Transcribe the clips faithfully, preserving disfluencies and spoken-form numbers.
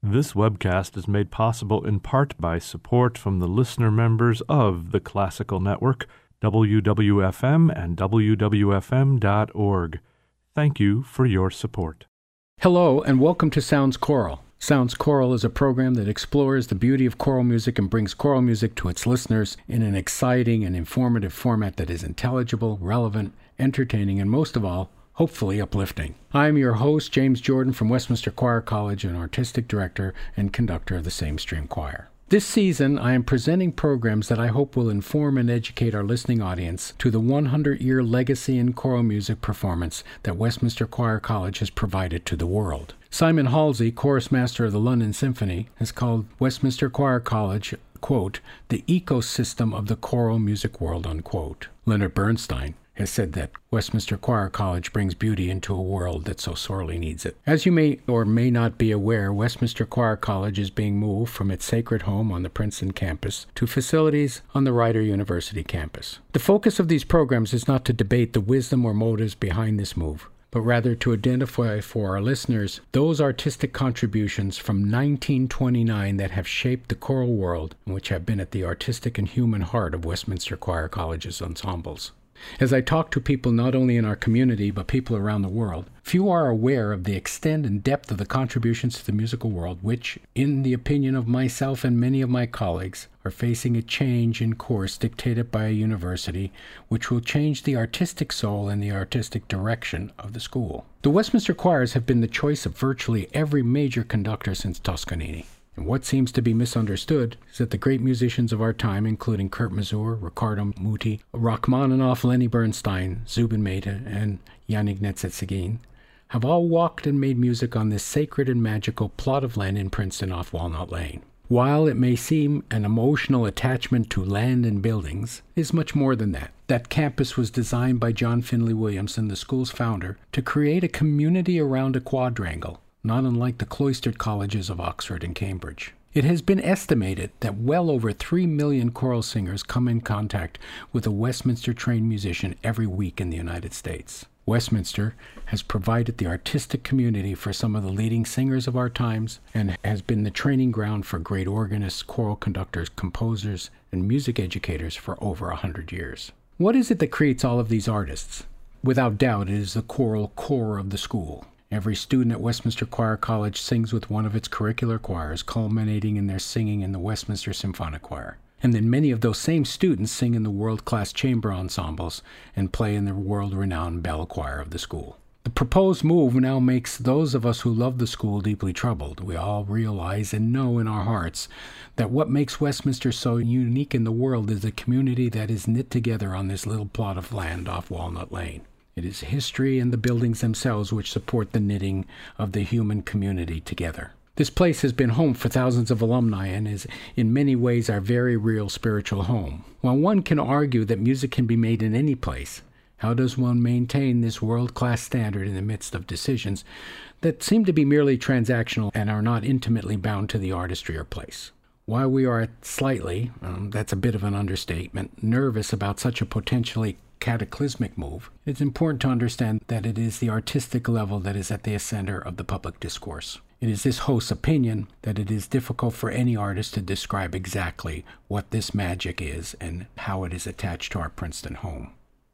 This webcast is made possible in part by support from the listener members of the Classical Network, W W F M and W W F M dot org. Thank you for your support. Hello, and welcome to Sounds Choral. Sounds Choral is a program that explores the beauty of choral music and brings choral music to its listeners in an exciting and informative format that is intelligible, relevant, entertaining, and most of all, hopefully uplifting. I'm your host, James Jordan from Westminster Choir College and Artistic Director and Conductor of the Same Stream Choir. This season, I am presenting programs that I hope will inform and educate our listening audience to the one hundred year legacy in choral music performance that Westminster Choir College has provided to the world. Simon Halsey, chorus master of the London Symphony, has called Westminster Choir College, quote, the ecosystem of the choral music world, unquote. Leonard Bernstein has said that Westminster Choir College brings beauty into a world that so sorely needs it. As you may or may not be aware, Westminster Choir College is being moved from its sacred home on the Princeton campus to facilities on the Rider University campus. The focus of these programs is not to debate the wisdom or motives behind this move, but rather to identify for our listeners those artistic contributions from nineteen twenty-nine that have shaped the choral world and which have been at the artistic and human heart of Westminster Choir College's ensembles. As I talk to people not only in our community, but people around the world, few are aware of the extent and depth of the contributions to the musical world, which, in the opinion of myself and many of my colleagues, are facing a change in course dictated by a university, which will change the artistic soul and the artistic direction of the school. The Westminster Choirs have been the choice of virtually every major conductor since Toscanini. And what seems to be misunderstood is that the great musicians of our time, including Kurt Masur, Riccardo Muti, Rachmaninoff, Lenny Bernstein, Zubin Mehta, and Yannick Nézet-Séguin, have all walked and made music on this sacred and magical plot of land in Princeton off Walnut Lane. While it may seem an emotional attachment to land and buildings, it is much more than that. That campus was designed by John Finley Williamson, the school's founder, to create a community around a quadrangle, not unlike the cloistered colleges of Oxford and Cambridge. It has been estimated that well over three million choral singers come in contact with a Westminster-trained musician every week in the United States. Westminster has provided the artistic community for some of the leading singers of our times and has been the training ground for great organists, choral conductors, composers, and music educators for over a hundred years. What is it that creates all of these artists? Without doubt, it is the choral core of the school. Every student at Westminster Choir College sings with one of its curricular choirs, culminating in their singing in the Westminster Symphonic Choir. And then many of those same students sing in the world-class chamber ensembles and play in the world-renowned bell choir of the school. The proposed move now makes those of us who love the school deeply troubled. We all realize and know in our hearts that what makes Westminster so unique in the world is the community that is knit together on this little plot of land off Walnut Lane. It is history and the buildings themselves which support the knitting of the human community together. This place has been home for thousands of alumni and is in many ways our very real spiritual home. While one can argue that music can be made in any place, how does one maintain this world-class standard in the midst of decisions that seem to be merely transactional and are not intimately bound to the artistry or place? While we are slightly, um, that's a bit of an understatement, nervous about such a potentially cataclysmic move, it's important to understand that it is the artistic level that is at the center of the public discourse. It is this host's opinion that it is difficult for any artist to describe exactly what this magic is and how it is attached to our Princeton home.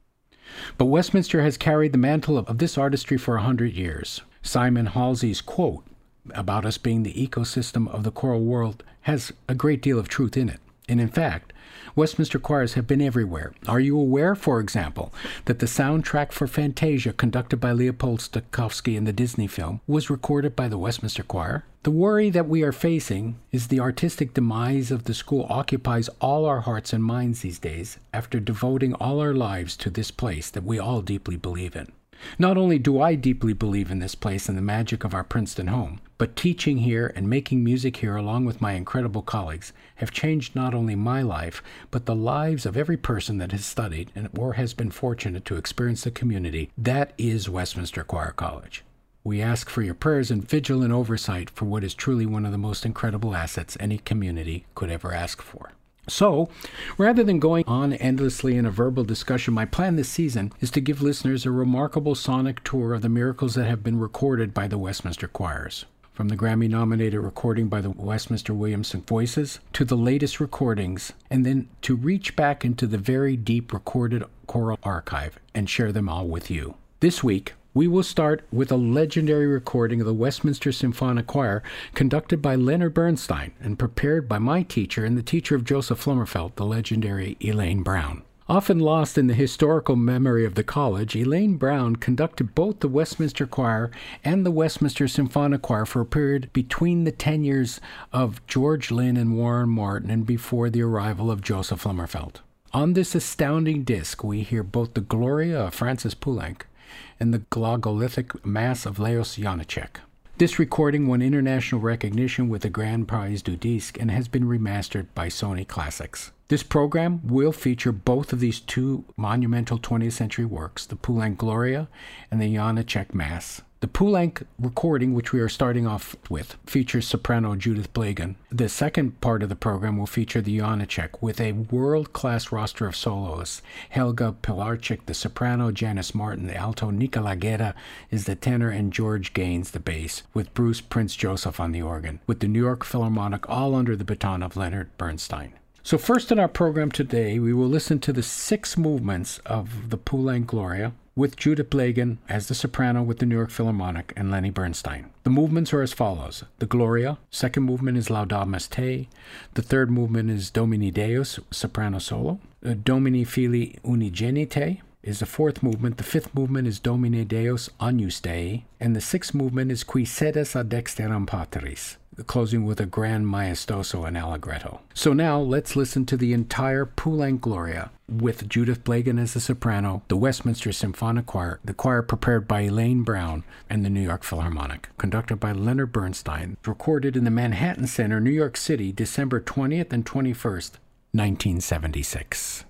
But Westminster has carried the mantle of, of this artistry for a hundred years. Simon Halsey's quote about us being the ecosystem of the choral world has a great deal of truth in it. And in fact, Westminster choirs have been everywhere. Are you aware, for example, that the soundtrack for Fantasia, conducted by Leopold Stokowski in the Disney film, was recorded by the Westminster Choir? The worry that we are facing is the artistic demise of the school occupies all our hearts and minds these days after devoting all our lives to this place that we all deeply believe in. Not only do I deeply believe in this place and the magic of our Princeton home, but teaching here and making music here along with my incredible colleagues have changed not only my life, but the lives of every person that has studied and or has been fortunate to experience the community that is Westminster Choir College. We ask for your prayers and vigilant oversight for what is truly one of the most incredible assets any community could ever ask for. So, rather than going on endlessly in a verbal discussion, my plan this season is to give listeners a remarkable sonic tour of the miracles that have been recorded by the Westminster Choirs. from the Grammy-nominated recording by the Westminster Williamson Voices to the latest recordings, and then to reach back into the very deep recorded choral archive and share them all with you. This week, we will start with a legendary recording of the Westminster Symphonic Choir conducted by Leonard Bernstein and prepared by my teacher and the teacher of Joseph Flimmerfelt, the legendary Elaine Brown. Often lost in the historical memory of the college, Elaine Brown conducted both the Westminster Choir and the Westminster Symphonic Choir for a period between the tenures of George Lynn and Warren Martin and before the arrival of Joseph Flimmerfelt. On this astounding disc, we hear both the Gloria of Francis Poulenc and the Glagolithic Mass of Leos Janáček. This recording won international recognition with the Grand Prize du Disque and has been remastered by Sony Classics. This program will feature both of these two monumental twentieth century works, the Poulenc Gloria and the Janáček Mass. The Poulenc recording, which we are starting off with, features soprano Judith Blagan. The second part of the program will feature the Janáček with a world-class roster of soloists. Helga Pilarczyk, the soprano, Janice Martin, the alto, Nicola Guerra is the tenor, and George Gaines, the bass, with Bruce Prince Joseph on the organ, with the New York Philharmonic all under the baton of Leonard Bernstein. So first in our program today, we will listen to the six movements of the Poulenc Gloria, with Judith Blagan as the soprano with the New York Philharmonic and Lenny Bernstein. The movements are as follows. The Gloria, second movement is Laudamus Te. The third movement is Domini Deus, soprano solo. Uh, Domini Filii Unigenite is the fourth movement. The fifth movement is Domine Deus Agnus Dei. And the sixth movement is Qui sedes ad dexteram Patris, closing with a grand maestoso and allegretto. So now let's listen to the entire Poulenc Gloria with Judith Blagan as the soprano, the Westminster Symphonic Choir, the choir prepared by Elaine Brown, and the New York Philharmonic, conducted by Leonard Bernstein, recorded in the Manhattan Center, New York City, December twentieth and twenty-first, nineteen seventy-six.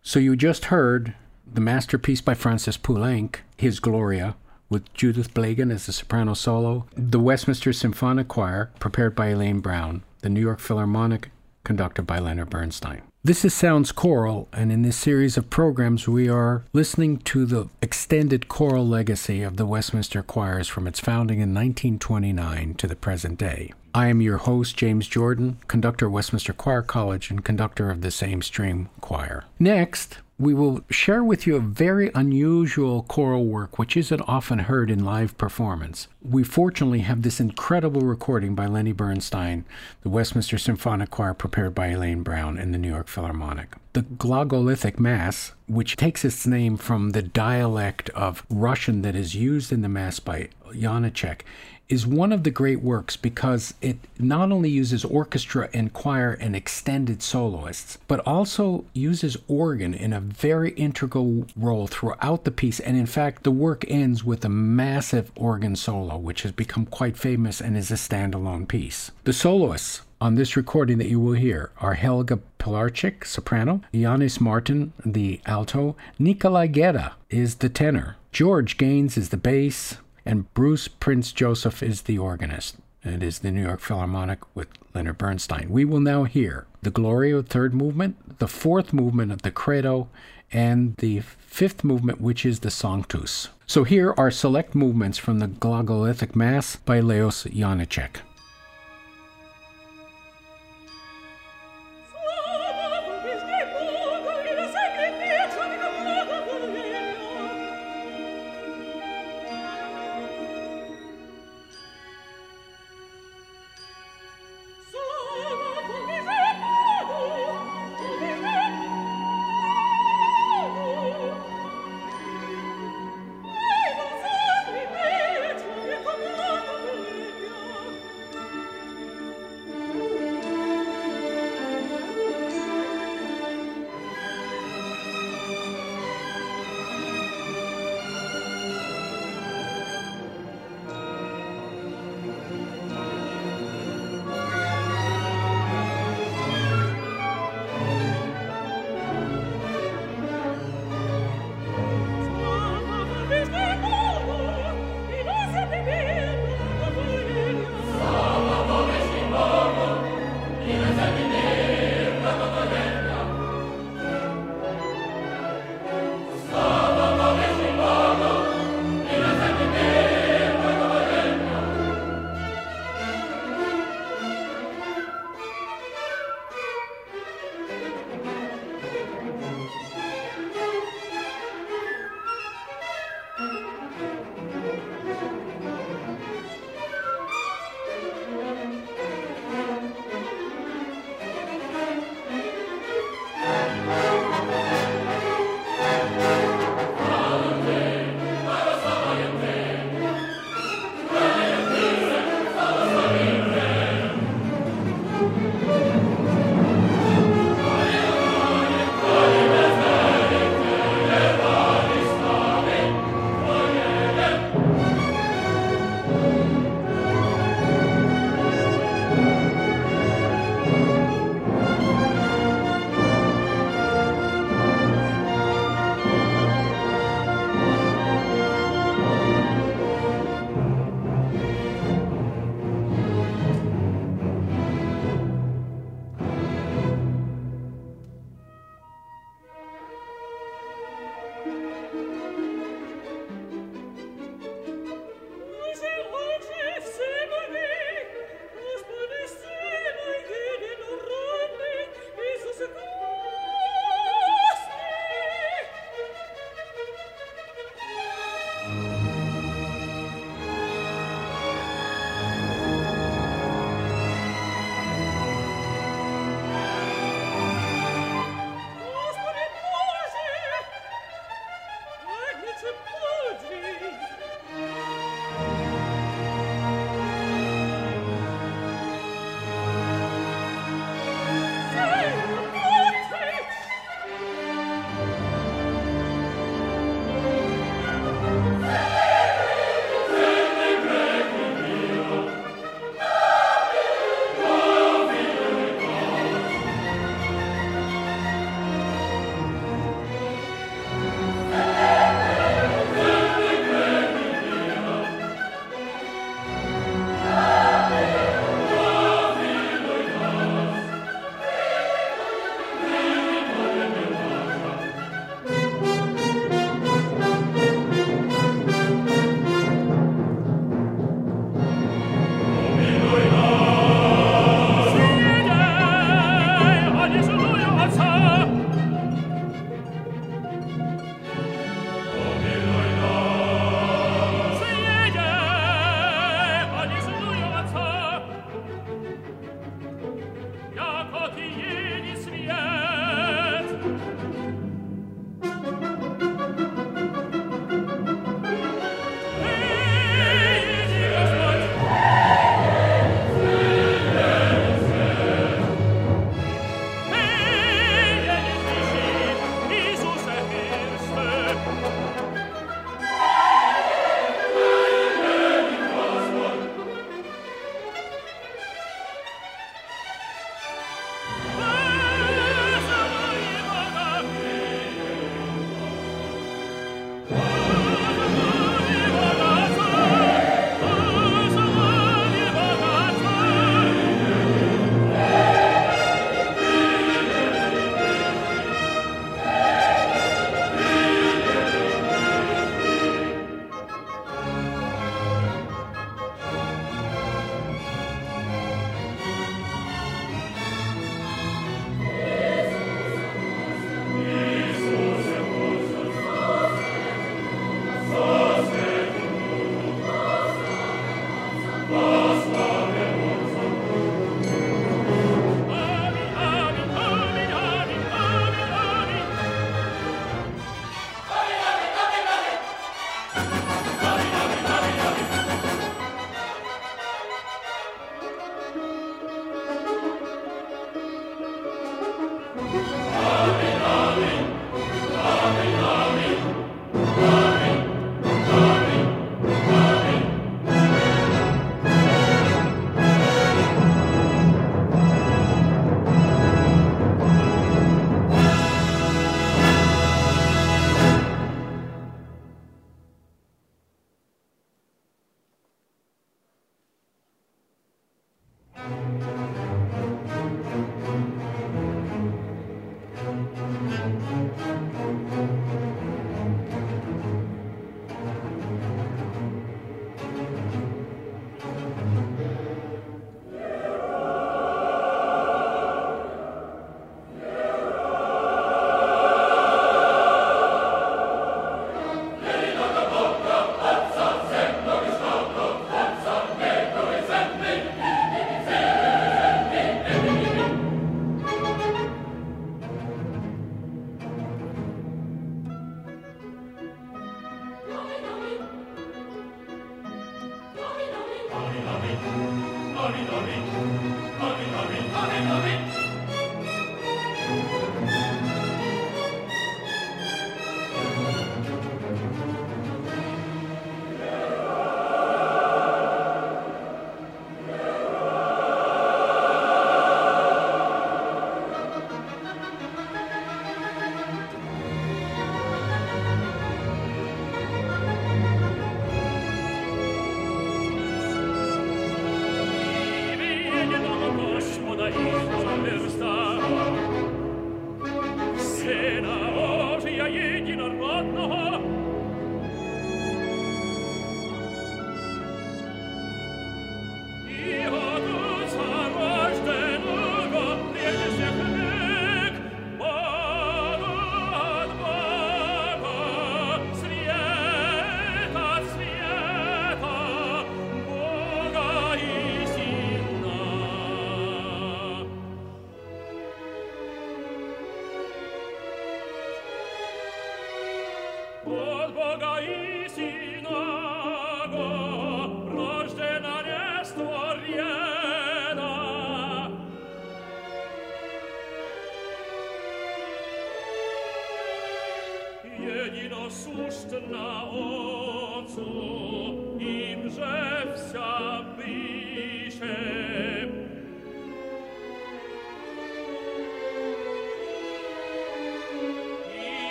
So you just heard the masterpiece by Francis Poulenc, his Gloria, with Judith Blagan as the soprano solo, the Westminster Symphonic Choir, prepared by Elaine Brown, the New York Philharmonic, conducted by Leonard Bernstein. This is Sounds Choral, and in this series of programs we are listening to the extended choral legacy of the Westminster Choirs from its founding in nineteen twenty-nine to the present day. I am your host, James Jordan, conductor of Westminster Choir College and conductor of the Same Stream Choir. Next, we will share with you a very unusual choral work which isn't often heard in live performance. We fortunately have this incredible recording by Lenny Bernstein, the Westminster Symphonic Choir prepared by Elaine Brown in the New York Philharmonic. The Glagolithic Mass, which takes its name from the dialect of Russian that is used in the Mass by Janacek, is one of the great works because it not only uses orchestra and choir and extended soloists, but also uses organ in a very integral role throughout the piece. And in fact, the work ends with a massive organ solo, which has become quite famous and is a standalone piece. The soloists on this recording that you will hear are Helga Pilarczyk, soprano, Yanis Martin, the alto, Nikolai Geda is the tenor, George Gaines is the bass, and Bruce Prince Joseph is the organist. It is the New York Philharmonic with Leonard Bernstein. We will now hear the Gloria third movement, the fourth movement of the Credo, and the fifth movement, which is the Sanctus. So here are select movements from the Glagolithic Mass by Leos Janacek.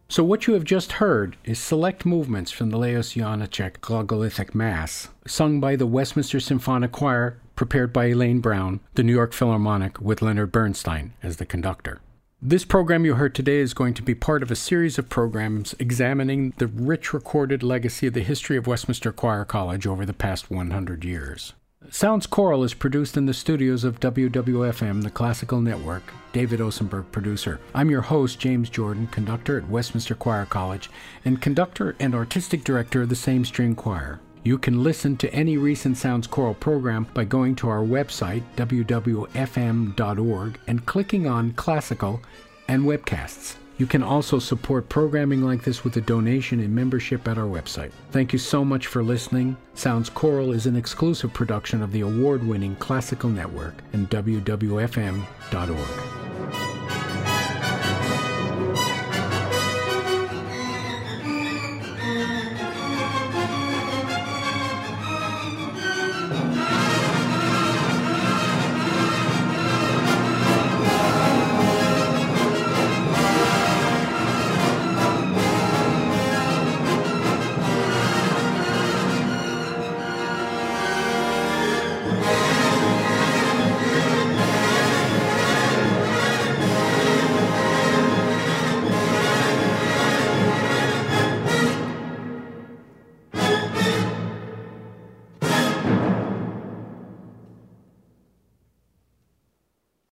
So what you have just heard is select movements from the Leos Janáček Glagolithic Mass, sung by the Westminster Symphonic Choir, prepared by Elaine Brown, the New York Philharmonic, with Leonard Bernstein as the conductor. This program you heard today is going to be part of a series of programs examining the rich recorded legacy of the history of Westminster Choir College over the past one hundred years. Sounds Choral is produced in the studios of W W F M, the Classical Network. David Osenberg, producer. I'm your host, James Jordan, conductor at Westminster Choir College and conductor and artistic director of the same string choir. You can listen to any recent Sounds Choral program by going to our website, w w f m dot org, and clicking on Classical and Webcasts. You can also support programming like this with a donation and membership at our website. Thank you so much for listening. Sounds Choral is an exclusive production of the award-winning Classical Network and w w f m dot org.